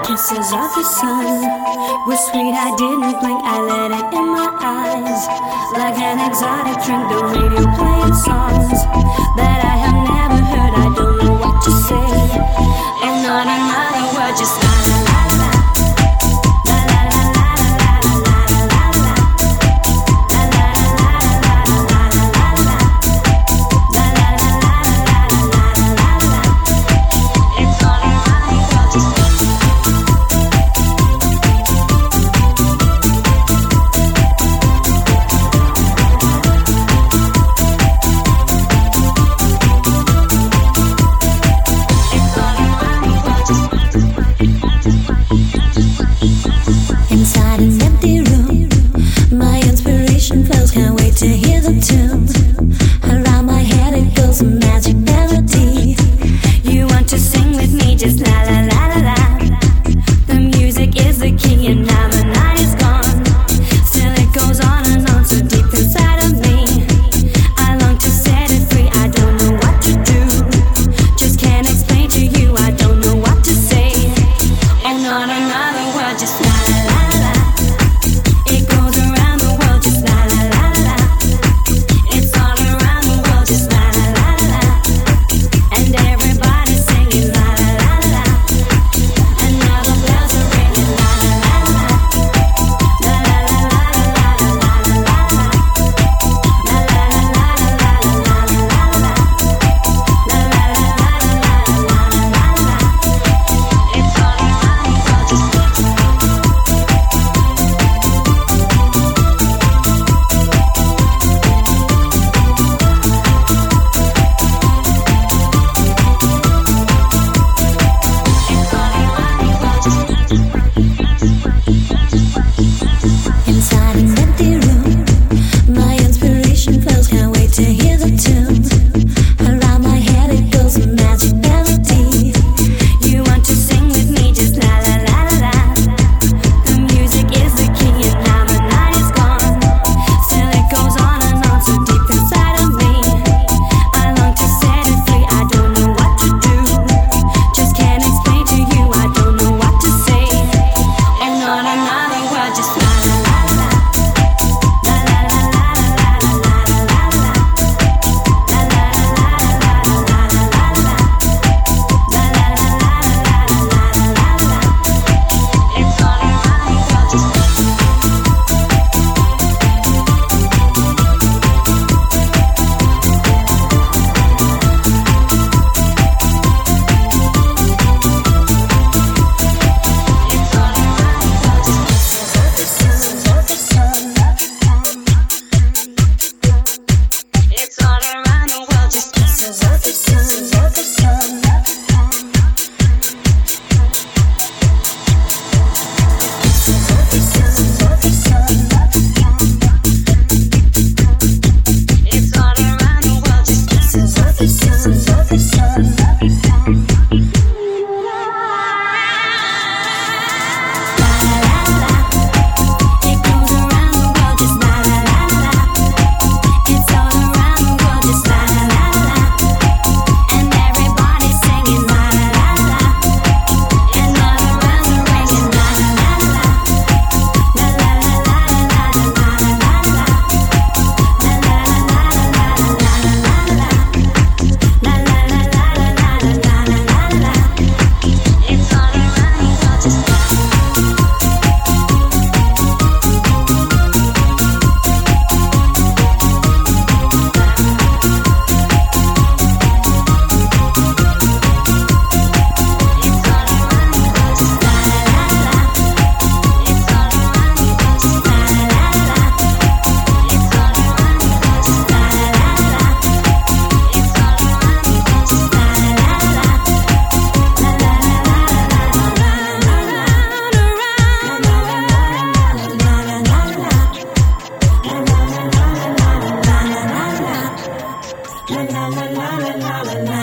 Kisses of the sun was sweet, I didn't blink, I let it in my eyes. Like an exotic drink, the radio playing songs that I have never heard, I don't know what to say. And not another word, just la la la la. La la la la la la la la la. La la la la la la la la. La la la la la la la. It's all around the world, just inside an empty room, my inspiration flows, can't wait to hear the tune. Around my head it goes a magic melody. You want to sing with me, just la la la la la. The music is the key and now the night is gone. Still it goes on and on, so deep inside of me. I long to set it free, I don't know what to do. Just can't explain to you, I don't know what to say. And not another word, just la la la la. It goes around the world, just la la la la. It's all around the world, just la la la la. And everybody's singing la la la la. And now the bells are ringing la la la la. La la la la la la la la la. La la la la la la la la la. La la la la la la la la. It's all around the world, just inside an empty room, my inspiration flows, can't wait to hear the tune. Around my head it goes a magic melody. You want to sing with me, just la la la la la. The music is the key and now the night is gone. Still it goes on and on, so deep inside of me. I long to set it free, I don't know what to do. Just can't explain to you, I don't know what to say. And not another word, just la la la la. La la la la la la la la la. La la la la la la la la la. La la la la la la la la. It's all around the world, just it's all around the world, just kisses of the sun. It's all around the world, just kisses of the sun. It goes around the world, just la la la la. It's all around the world, just la la la la. And everybody's singing la la la la. And all around the ringing la la la la. La la la la la la la la la. La la la la la la la la la. La la la la la la la la la. It's all around the world, just la la la la la la.